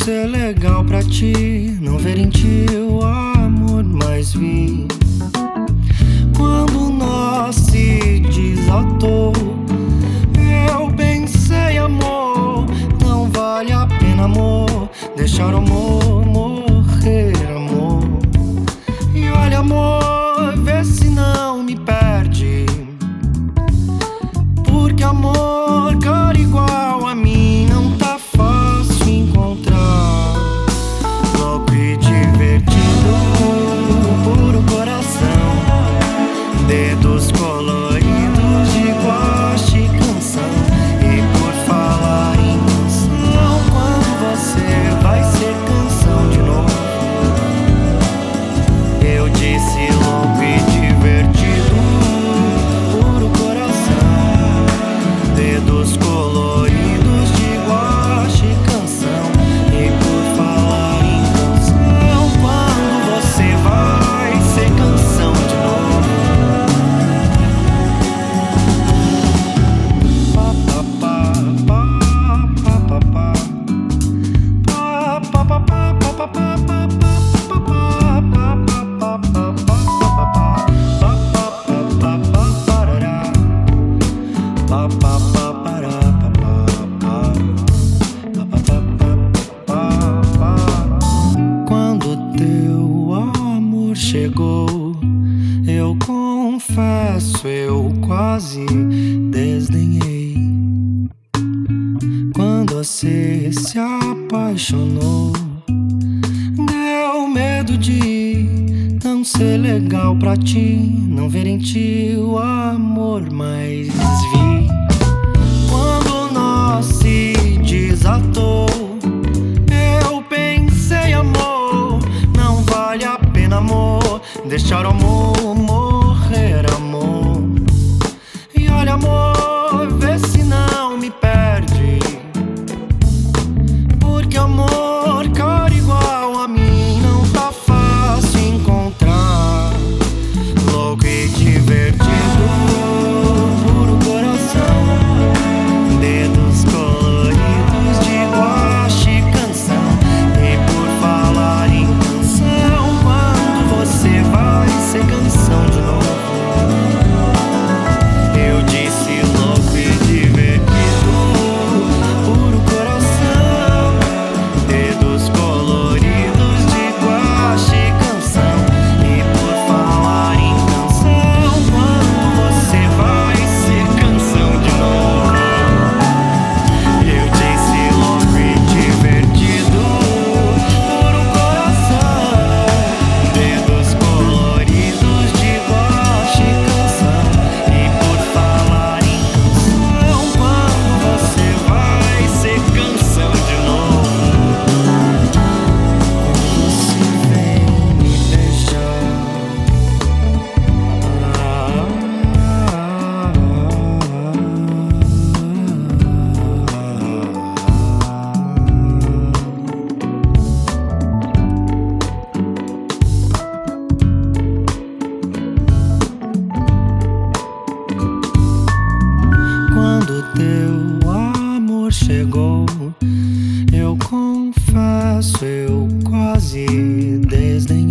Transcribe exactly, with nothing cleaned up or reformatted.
ser legal pra ti, não ver em ti o amor mais vi. Quando nós se desatou, eu pensei, amor, não vale a pena, amor, deixar o amor morrer, amor. E olha, amor, vê se não me perde, porque amor, cara igual a mim não tá fácil encontrar. Louco e divertido, puro coração, dedos coloridos de guache e canção. E por falar em canção, quando você vai ser canção de novo? Eu disse louco e divertido, puro coração, dedos coloridos de guache e canção. E por falar em canção, quando você vai ser canção de novo? Pa, pa, pa, pa, pa, pa, pa. Pa, pa, pa, pa, pa, pa, pa, pa, pa. Quando teu amor chegou, eu confesso, eu quase desdenhei. Quando você se apaixonou, deu medo de não ser legal pra ti, não ver em ti o amor mais vi. Quando nós se desatou, eu pensei, amor, não vale a pena, amor, deixar o amor morrer, amor. E olha, amor, vê se não me perde, porque amor, cara igual a mim não tá fácil encontrar. Louco e divertido, puro coração, dedos coloridos de guache e canção. E por falar em canção, quando você vai ser canção de novo? Eu disse louco e divertido, puro coração, dedos coloridos de guache e canção. E por falar em canção, quando você vai ser canção de novo? Eu disse louco e divertido, puro coração, dedos coloridos de guache e canção. E por falar em canção, quando você vai ser canção de novo? Você vem me beijar, quando teu amor chegou, eu confesso, eu quase desdenhei.